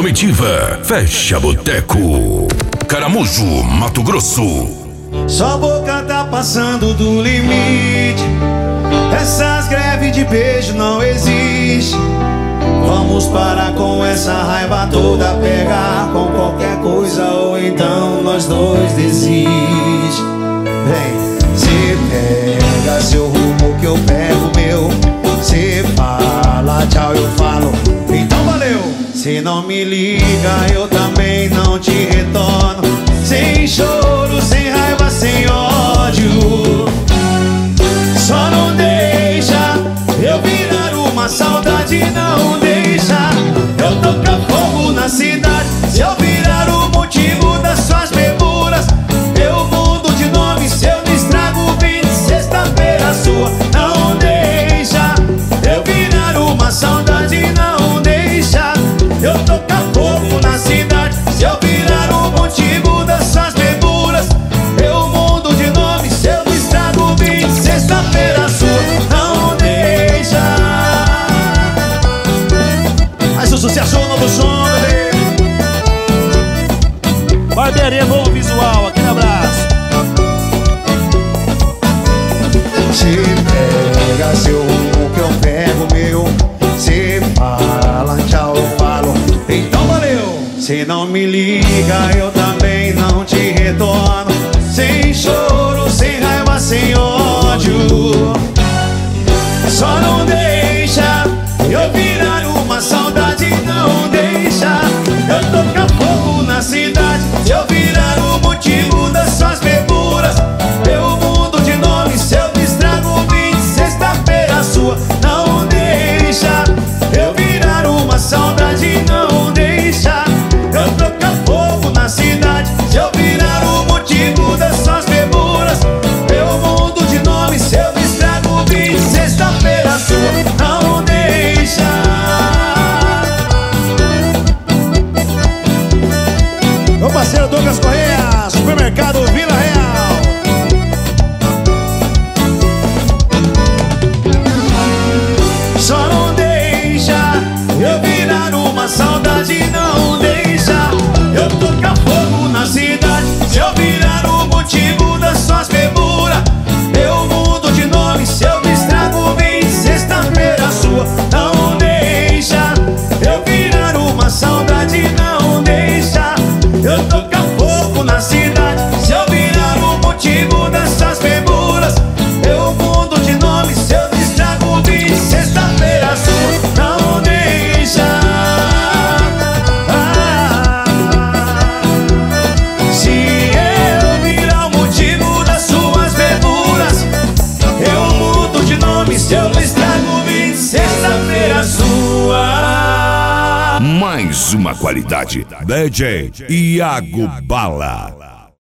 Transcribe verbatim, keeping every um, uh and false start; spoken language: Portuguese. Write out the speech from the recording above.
comitiva, fecha boteco. Caramujo, Mato Grosso. Sua boca tá passando do limite. Essas greves de beijo não existem. Vamos parar com essa raiva toda, pegar com qualquer coisa ou então nós dois desiste. Vem, cê pega seu rumo que eu pego o meu. Cê fala tchau, eu falo, então valeu. Cê não me liga, eu também não te retorno. Sem choro, sem raiva, sem ódio. Só não deixa eu virar uma saudade, não deixa eu tocar fogo na cidade. Se eu virar o motivo das suas beburas, eu mudo de nome, se eu me estrago, vim de sexta-feira sua. Não deixa eu virar uma saudade, não deixa eu tocar fogo na cidade. Se eu virar o motivo das suas beburas, eu mudo de nome, se eu me estrago, vim de sexta-feira sua. Não deixa. Mais um sucesso, um novo som, bebê. Barbearia Bom Visual, aquele abraço. Se pega seu rumo que eu pego o meu. Se fala tchau, eu falo, então valeu. Se não me liga, eu também não te retorno. Sem choro, sem raiva, sem ódio. Só não deixa eu virar uma saudade, não deixa eu tocar fogo na cidade. Se eu virar o motivo das suas beburas, eu mudo de nome, se eu me estrago, vim de sexta-feira sua. Não deixa eu virar uma saudade, não deixa eu tocar fogo na cidade. Se eu virar o motivo das suas beburas, eu mudo de nome, se eu me estrago, vim de sexta-feira sua. Não deixa. Meu parceiro Douglas Correia, Supermercado Vila Real. Só não deixa eu virar uma saudade, não deixa eu tocar fogo na cidade. Se eu virar o motivo das suas beburas, eu mudo de nome, se eu me estrago, vim de sexta-feira sua. Não deixa eu virar uma saudade, não deixa eu tocar fogo na cidade. Se eu virar o motivo dessas beburas, eu mudo de nome, se eu me estrago, vim de sexta-feira sua. Não deixa. Ah, se eu virar o motivo das suas beburas, eu mudo de nome, se eu me estrago, vim de sexta-feira sua. Mais uma qualidade. D J Iago Bala.